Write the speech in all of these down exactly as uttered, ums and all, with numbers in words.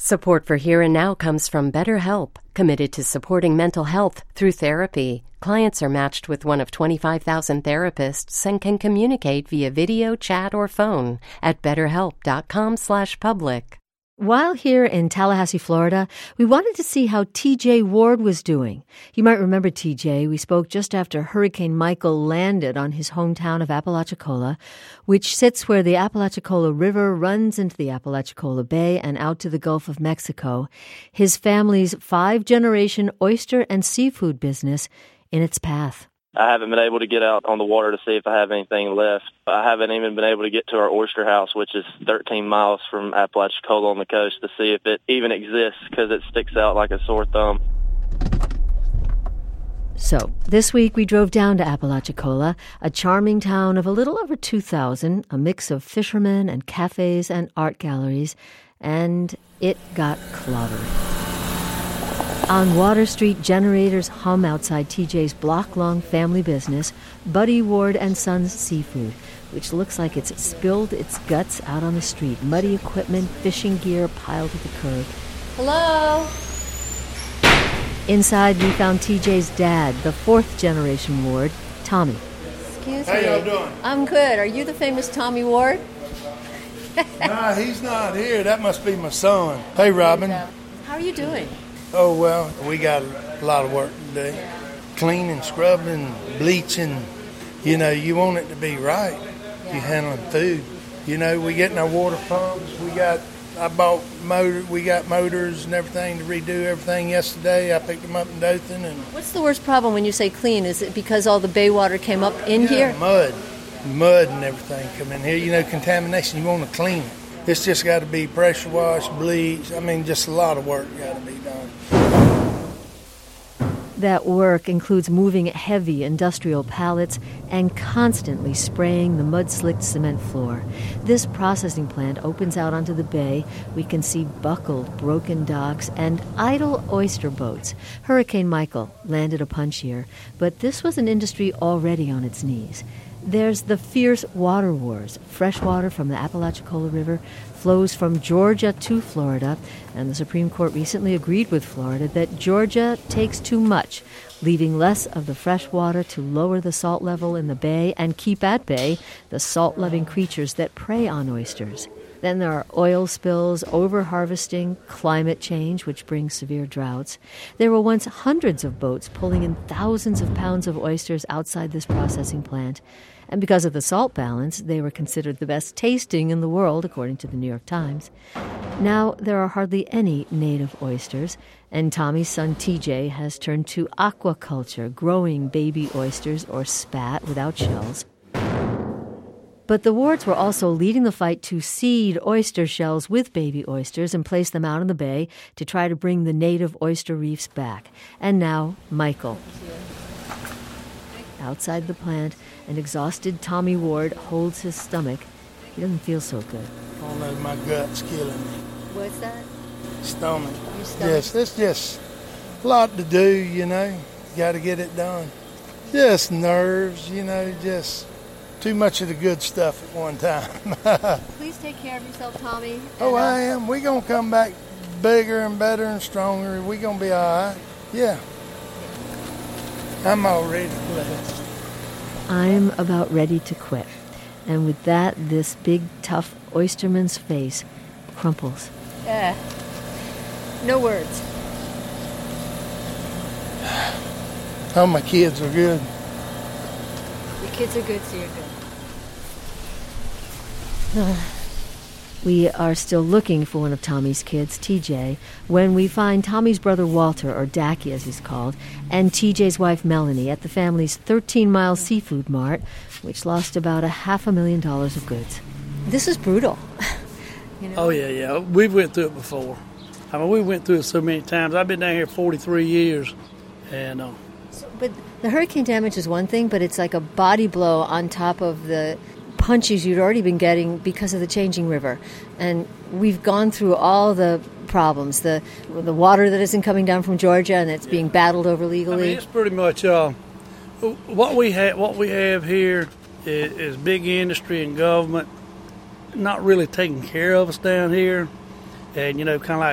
Support for Here and Now comes from BetterHelp, committed to supporting mental health through therapy. Clients are matched with one of twenty-five thousand therapists and can communicate via video, chat, or phone at betterhelp.com slash public. While here in Tallahassee, Florida, we wanted to see how T J Ward was doing. You might remember T J. We spoke just after Hurricane Michael landed on his hometown of Apalachicola, which sits where the Apalachicola River runs into the Apalachicola Bay and out to the Gulf of Mexico. His family's five-generation oyster and seafood business in its path. I haven't been able to get out on the water to see if I have anything left. I haven't even been able to get to our oyster house, which is thirteen miles from Apalachicola on the coast, to see if it even exists because it sticks out like a sore thumb. So, this week we drove down to Apalachicola, a charming town of a little over two thousand, a mix of fishermen and cafes and art galleries, and it got clobbered. On Water Street, generators hum outside T J's block-long family business, Buddy Ward and Sons Seafood, which looks like it's spilled its guts out on the street. Muddy equipment, fishing gear piled at the curb. Hello? Inside, we found T J's dad, the fourth-generation Ward, Tommy. Excuse How me. y'all doing? I'm good. Are you the famous Tommy Ward? Nah, he's not here. That must be my son. Hey, Robin. How are you doing? Oh, well, we got a lot of work to do. Cleaning, scrubbing, bleaching. You know, you want it to be right. Yeah. You handling food. You know, we getting our water pumps. We got, I bought motor, we got motors and everything to redo everything yesterday. I picked them up in Dothan. And What's the worst problem when you say clean? Is it because all the bay water came up in yeah, here? mud. Mud and everything come in here. You know, contamination, you want to clean it. It's just got to be pressure washed, bleach. I mean, just a lot of work got to be done. That work includes moving heavy industrial pallets and constantly spraying the mud-slicked cement floor. This processing plant opens out onto the bay. We can see buckled, broken docks and idle oyster boats. Hurricane Michael landed a punch here, but this was an industry already on its knees. There's the fierce water wars. Fresh water from the Apalachicola River flows from Georgia to Florida, and the Supreme Court recently agreed with Florida that Georgia takes too much, leaving less of the fresh water to lower the salt level in the bay and keep at bay the salt-loving creatures that prey on oysters. Then there are oil spills, over-harvesting, climate change, which brings severe droughts. There were once hundreds of boats pulling in thousands of pounds of oysters outside this processing plant. And because of the salt balance, they were considered the best tasting in the world, according to the New York Times. Now there are hardly any native oysters, and Tommy's son T J has turned to aquaculture, growing baby oysters or spat without shells. But the Wards were also leading the fight to seed oyster shells with baby oysters and place them out in the bay to try to bring the native oyster reefs back. And now, Michael. Outside the plant, an exhausted Tommy Ward holds his stomach. He doesn't feel so good. I don't know, my gut's killing me. What's that? Stomach. Your stomach? Yes, it's just a lot to do, you know. Got to get it done. Just nerves, you know, just too much of the good stuff at one time. Please take care of yourself, Tommy. Oh, and, uh, I am. We're going to come back bigger and better and stronger. We're going to be all right. Yeah. I'm already blessed. I'm about ready to quit. And with that, this big, tough oysterman's face crumples. Yeah. No words. Oh, my kids are good. Your kids are good, so you're good. Uh, we are still looking for one of Tommy's kids, T J, when we find Tommy's brother Walter, or Dacky as he's called, and T J's wife Melanie at the family's thirteen-mile seafood mart, which lost about a half a million dollars of goods. This is brutal. You know? Oh, yeah, yeah. We've went through it before. I mean, we went through it so many times. I've been down here forty-three years, and... Uh, so, but the hurricane damage is one thing, but it's like a body blow on top of the punches you'd already been getting because of the changing river. And we've gone through all the problems, the the water that isn't coming down from Georgia and it's being battled over legally. I mean, it's pretty much uh, what we have. What we have here is, is big industry and government not really taking care of us down here, and you know, kind of like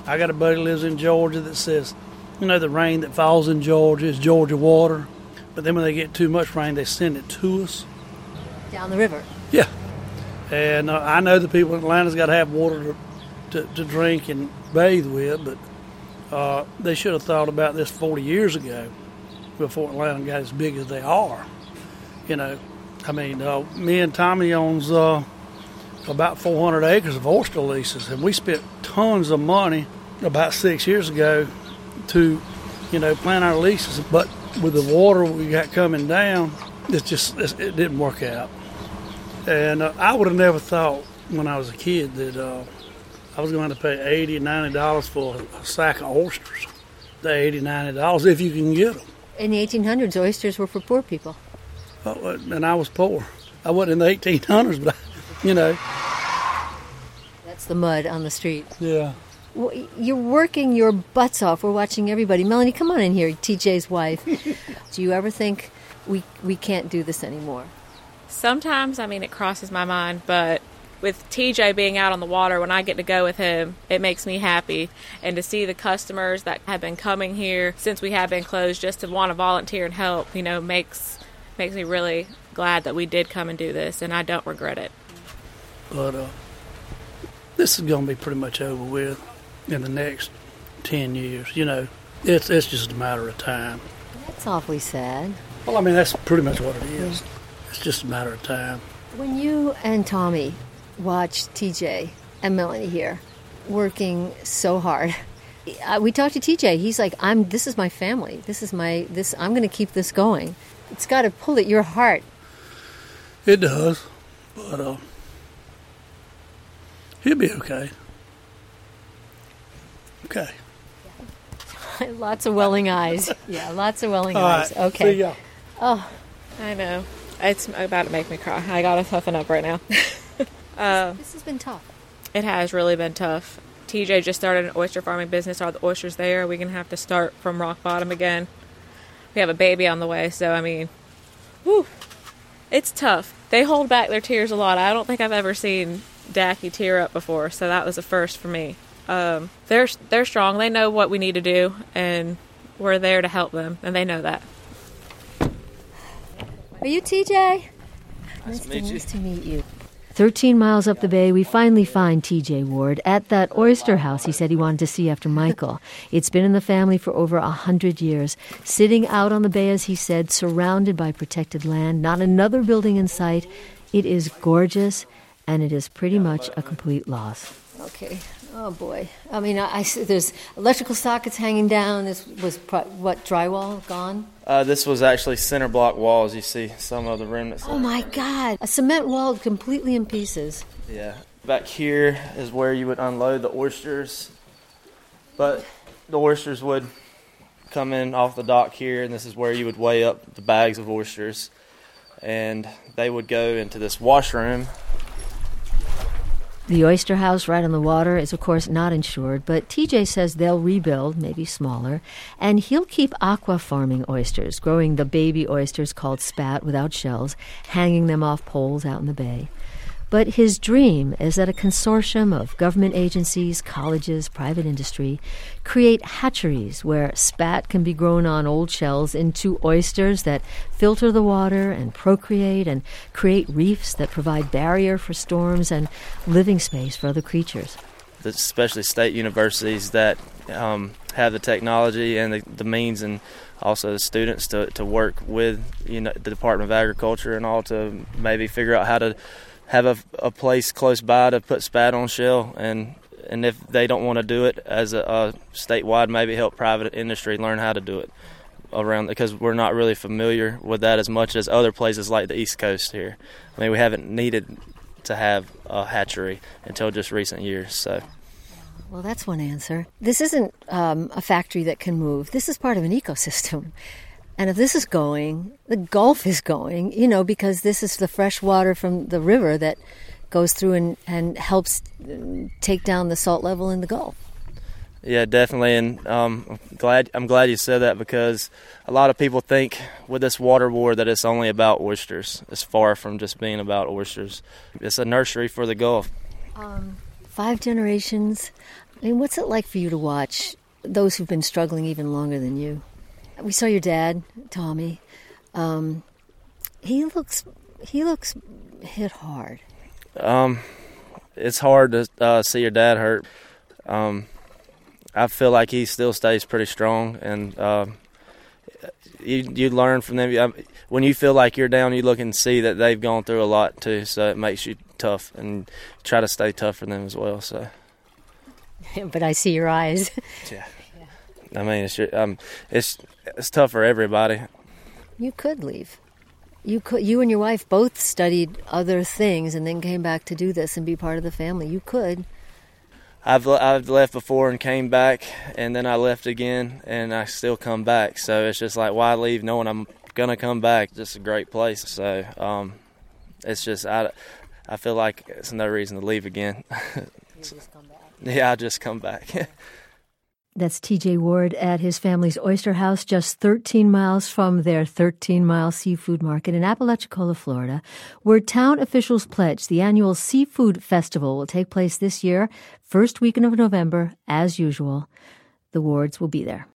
I got a buddy who lives in Georgia that says, you know, the rain that falls in Georgia is Georgia water. But then when they get too much rain, they send it to us. Down the river. Yeah. And uh, I know the people in Atlanta's got to have water to, to, to drink and bathe with, but uh, they should have thought about this forty years ago before Atlanta got as big as they are. You know, I mean, uh, me and Tommy owns uh, about four hundred acres of oyster leases, and we spent tons of money about six years ago to, you know, plant our leases. But with the water we got coming down, it just it didn't work out. And uh, I would have never thought when I was a kid that uh, I was going to pay eighty dollars, ninety dollars for a sack of oysters. The eighty dollars, ninety dollars if you can get them. In the eighteen hundreds, oysters were for poor people. Oh, and I was poor. I wasn't in the eighteen hundreds, but, I, you know. That's the mud on the street. Yeah. Well, you're working your butts off. We're watching everybody. Melanie, come on in here, T J's wife. Do you ever think we we can't do this anymore? Sometimes, I mean, it crosses my mind, but with T J being out on the water, when I get to go with him, it makes me happy. And to see the customers that have been coming here since we have been closed just to want to volunteer and help, you know, makes makes me really glad that we did come and do this, and I don't regret it. But uh, this is going to be pretty much over with in the next ten years. You know, it's it's just a matter of time. That's awfully sad. Well, I mean, that's pretty much what it is. It's just a matter of time. When you and Tommy watch T J and Melanie here working so hard, we talked to T J. He's like, "I'm. This is my family. This is my. This. I'm going to keep this going." It's got to pull at your heart. It does, but uh, he'll be okay. Okay. Lots of welling eyes. Yeah, lots of welling All eyes. Right. Okay. See ya. Oh, I know. It's about to make me cry. I got to toughen up right now. uh, this has been tough. It has really been tough. T J just started an oyster farming business. Are the oysters there? We're going to have to start from rock bottom again. We have a baby on the way, so, I mean, whew, it's tough. They hold back their tears a lot. I don't think I've ever seen Dacky tear up before, so that was a first for me. Um, they're they're strong. They know what we need to do, and we're there to help them, and they know that. Are you T J? Nice, nice to, meet to, you. nice to meet you. Thirteen miles up the bay, we finally find T J Ward at that oyster house he said he wanted to see after Michael. It's been in the family for over a hundred years, sitting out on the bay, as he said, surrounded by protected land, not another building in sight. It is gorgeous, and it is pretty much a complete loss. Okay. Oh, boy. I mean, I, I there's electrical sockets hanging down. This was, what, drywall gone? Uh, this was actually center block walls. You see some of the remnants. Oh, my God. A cement wall completely in pieces. Yeah. Back here is where you would unload the oysters. But the oysters would come in off the dock here, and this is where you would weigh up the bags of oysters. And they would go into this washroom. The oyster house right on the water is, of course, not insured, but T J says they'll rebuild, maybe smaller, and he'll keep aqua farming oysters, growing the baby oysters called spat without shells, hanging them off poles out in the bay. But his dream is that a consortium of government agencies, colleges, private industry create hatcheries where spat can be grown on old shells into oysters that filter the water and procreate and create reefs that provide barrier for storms and living space for other creatures. Especially state universities that um, have the technology and the, the means, and also the students to, to work with, you know, the Department of Agriculture and all, to maybe figure out how to have a, a place close by to put spat on shell, and and if they don't want to do it as a, a statewide, maybe help private industry learn how to do it around, because we're not really familiar with that as much as other places like the East Coast here. I mean, we haven't needed to have a hatchery until just recent years. So, well, that's one answer. This isn't um, a factory that can move. This is part of an ecosystem. And if this is going, the Gulf is going, you know, because this is the fresh water from the river that goes through and, and helps take down the salt level in the Gulf. Yeah, definitely. And um, I'm glad I'm glad you said that, because a lot of people think with this water war that it's only about oysters. It's far from just being about oysters. It's a nursery for the Gulf. Um, five generations. I mean, what's it like for you to watch those who've been struggling even longer than you? We saw your dad, Tommy. Um, he looks he looks hit hard. Um, it's hard to uh, see your dad hurt. Um, I feel like he still stays pretty strong, and uh, you you learn from them. When you feel like you're down, you look and see that they've gone through a lot too, so it makes you tough, and try to stay tough for them as well. So, but I see your eyes. Yeah, I mean it's um it's it's tough for everybody. You could leave. You could. You and your wife both studied other things and then came back to do this and be part of the family. You could. I've I've left before and came back, and then I left again, and I still come back. So it's just like, why leave knowing I'm gonna come back? Just a great place. So um, it's just I, I feel like it's no reason to leave again. You just come back. Yeah, I just come back. That's T J Ward at his family's oyster house, just thirteen miles from their thirteen-mile seafood market in Apalachicola, Florida, where town officials pledge the annual Seafood Festival will take place this year, first weekend of November, as usual. The Wards will be there.